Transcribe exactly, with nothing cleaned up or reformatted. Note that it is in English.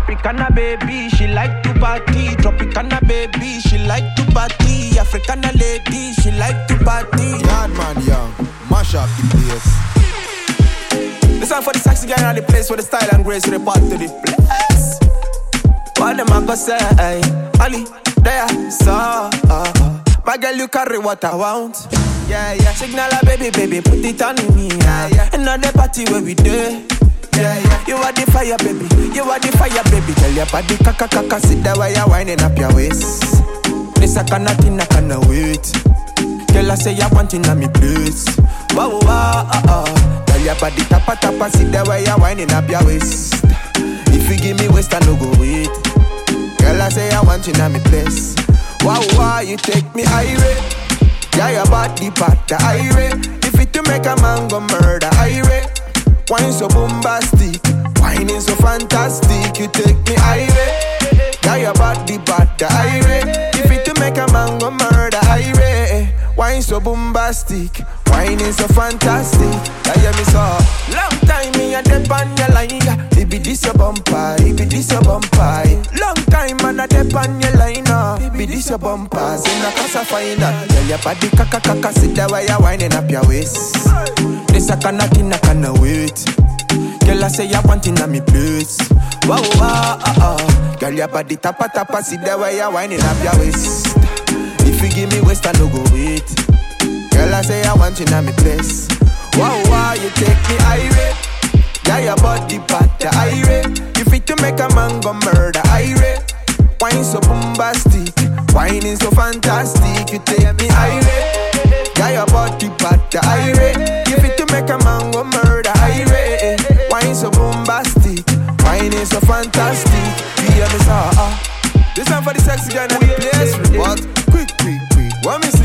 Africana baby, she like to party. Tropicana baby, she like to party. Africana lady, she like to party. Yard man young, mash up the place. This one for the sexy girl in the place where the style and grace report to the place. What them a go say? Ali, there, so uh, my girl, you carry what I want. Yeah, yeah. Signal a baby, baby, put it on me. Yeah, yeah. Another party where we do. Yeah, yeah. You are the fire, baby. You are the fire, baby. Tell your body, kaka, kaka, sit there while you're winding up your waist. This I cannot, I cannot wait. Girl, I say you want in me place. Wow, wow, uh, uh. Tell your body, tapa, tapa, sit there while you're winding up your waist. If you give me waist, I no go wait. Girl, I say I want you in me place. Wow, wow, you take me irate. Yeah, your body part, the irate. If it to make a man go murder, irate. Wine so bombastic, wine so fantastic. You take me irate. Yeah, your body part, the irate. If it to make a man go murder, irate. Wine so bombastic, wine so fantastic. Yeah, yeah, me so long time me a dep on your line. It be this your bumper, it be this your bumper. Long time man a dep on your line. It be this your bumper, say na casa fine. Tell your body kaka kaka, sit there while you're winding up your waist. This I cannot, I cannot wait. Girl, I say I want in me place. Wow, wow, uh, uh. Girl, your body tapa tapa, sit there while you're winding up your waist. If you give me waist, I no go wait. Girl, I say I want you in my place. Wow, wow, you take me irate. Yeah, your body part, the irate. You fit to make a man go murder, irate. Wine so bombastic, wine is so fantastic. You take me irate. Yeah, your body part, the irate. You fit to make a man go murder, irate. Wine so bombastic, wine is so fantastic. You hear me, sir? This one for the sexy girl in the place. What? Quick, quick, quick. What me